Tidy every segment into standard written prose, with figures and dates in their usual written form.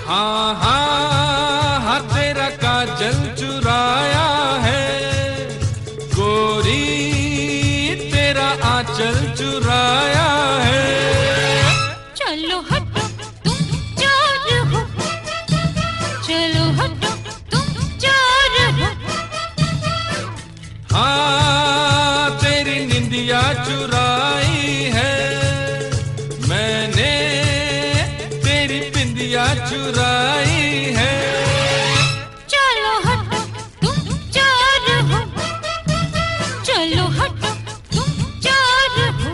हाँ हाँ हाँ तेरा काजल चुराया है गोरी, तेरा आंचल चुराया है। चलो हटो तुम चोर हो, चलो हटो तुम चोर हो। हाँ तेरी निंदिया चुराई है मैंने, तेरी बिंदिया चुराई है। चलो हटो तुम चोर हो, चलो हटो तुम चोर हो।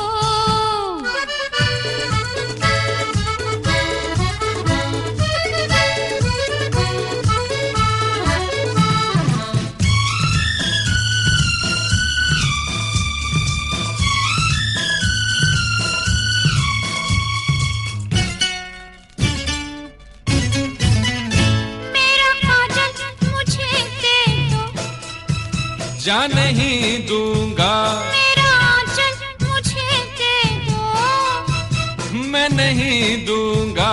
जा नहीं दूंगा, मेरा आंचल मुझे दे दो, मैं नहीं दूंगा।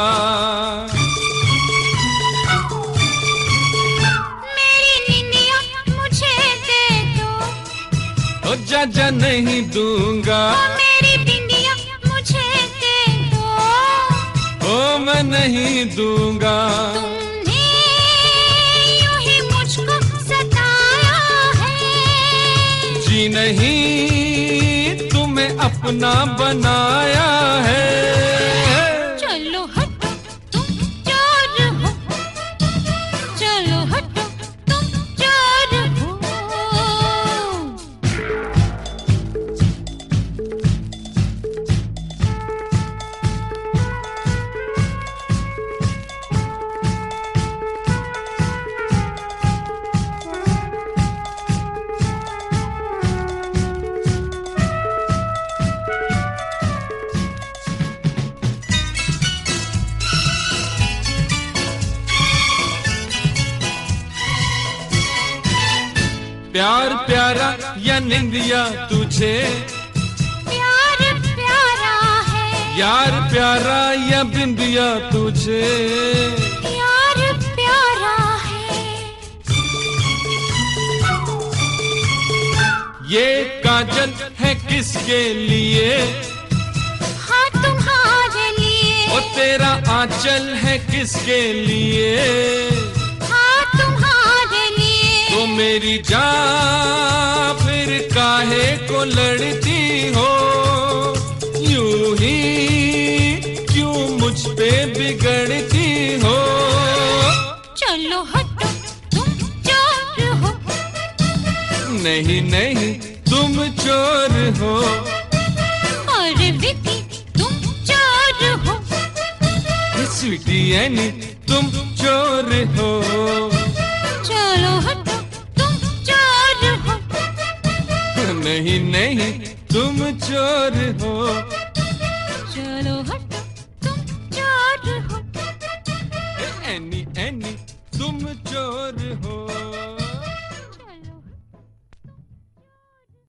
मेरी निंदिया मुझे दे दो, ओ जा जा नहीं दूंगा, मेरी बिंदिया मुझे दे दो, ओ मैं नहीं दूंगा। जी नहीं तुम्हें अपना बनाया है। चलो हटो तुम चोर हो, चलो हटो तुम चोर हो। प्यार प्यारा या निंदिया तुझे, प्यार प्यारा है, यार प्यारा या बिंदिया तुझे, प्यार प्यारा है। ये काजल है किसके लिए, हाँ तुम्हारे लिए। ओ तेरा आंचल है किसके लिए, हाँ तुम्हारे लिए। तो मेरी जान फिर काहे को लड़ती हो, यूं ही क्यों मुझ पे बिगड़ती हो। चलो हटो तुम चोर हो, नहीं नहीं तुम चोर हो, और विकी तुम चोर हो, स्वीटी एनी तुम चोर हो। चलो हटो तुम चोर हो, नहीं नहीं तुम चोर हो, चलो हटो तुम चोर हो। एनी एनी तुम चोर हो।